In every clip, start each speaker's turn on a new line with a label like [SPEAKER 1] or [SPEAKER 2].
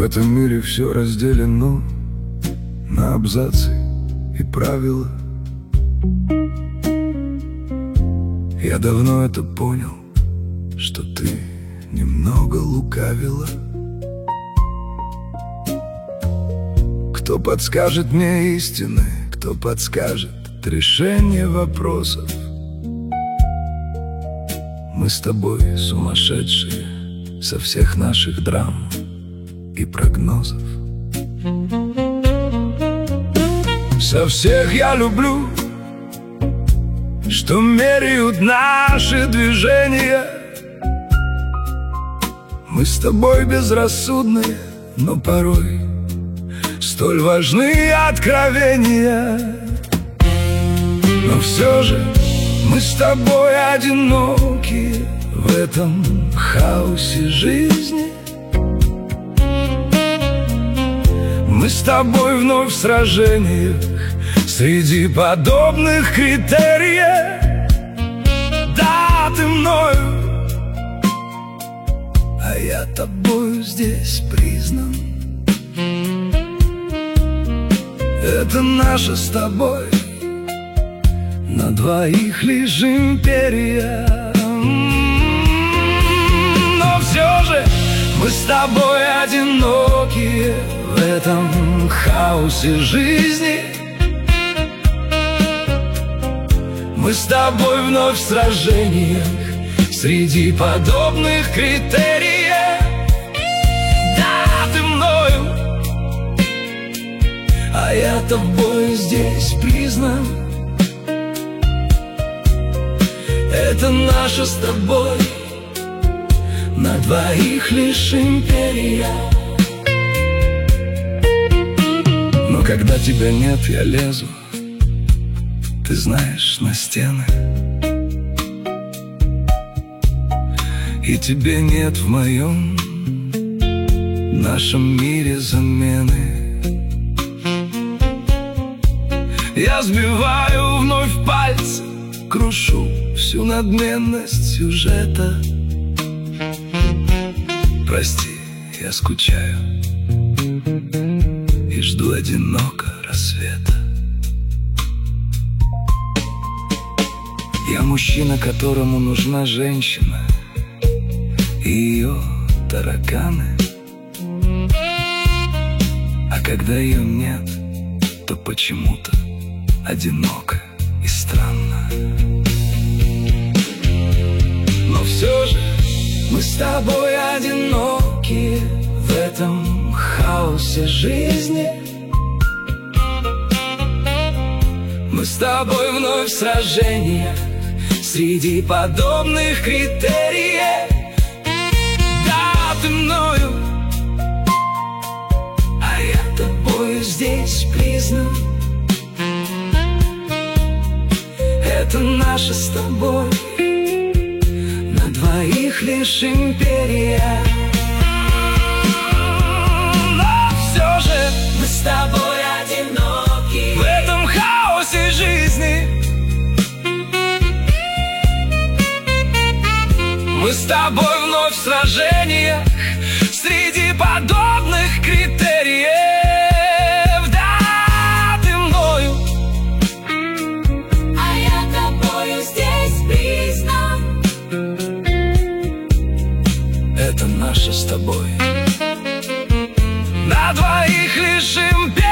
[SPEAKER 1] этом мире все разделено на абзацы и правила. Я давно это понял, что ты немного лукавила. Кто подскажет мне истины, кто подскажет решение вопросов? Мы с тобой сумасшедшие со всех наших драм и прогнозов. Со всех я люблю, что меряют наши движения. Мы с тобой безрассудные, но порой столь важны откровения. Но все же мы с тобой одиноки в этом хаосе жизни. Мы с тобой вновь в сражениях среди подобных критериев. Да, ты мною, а я тобою здесь признан. Это наша с тобой на двоих лишь империя. Но все же мы с тобой одиноки в этом хаосе жизни. Мы с тобой вновь в сражениях среди подобных критериев. Да, ты мною, а я тобой здесь признан. Это наша с тобой на двоих лишь империя. Но когда тебя нет, я лезу, ты знаешь, на стены. И тебе нет в моем нашем мире замены. Я сбиваю вновь пальцы, крушу всю надменность сюжета. Прости, я скучаю и жду одиноко рассвета. Я мужчина, которому нужна женщина и ее тараканы. А когда ее нет, то почему-то одиноко и странно. Но все же мы с тобой одиноки в этом хаосе жизни. Мы с тобой вновь в сражениях среди подобных критериев. Да, ты мною, а я тобою здесь признан. Это наша с тобой на двоих лишь империя. Но все же мы с тобой одиноки в этом хаосе жизни. Мы с тобой вновь в сражениях среди подобных критериев. Да, ты мною,
[SPEAKER 2] а я тобою здесь признан.
[SPEAKER 1] это наша с тобой на двоих лишь империя.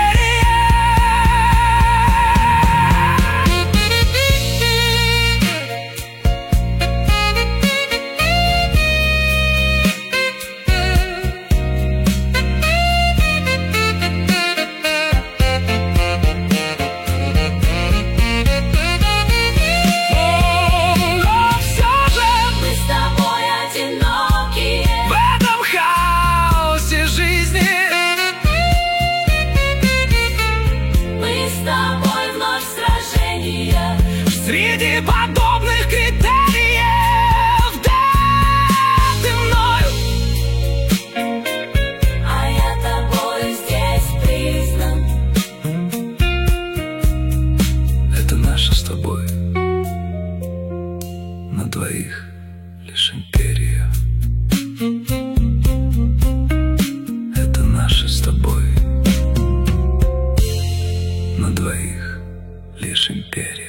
[SPEAKER 1] Среди подобных критериев, да, ты мною,
[SPEAKER 2] а я тобой здесь признан.
[SPEAKER 1] это наша с тобой на двоих лишь империя. Это наша на двоих лишь империя.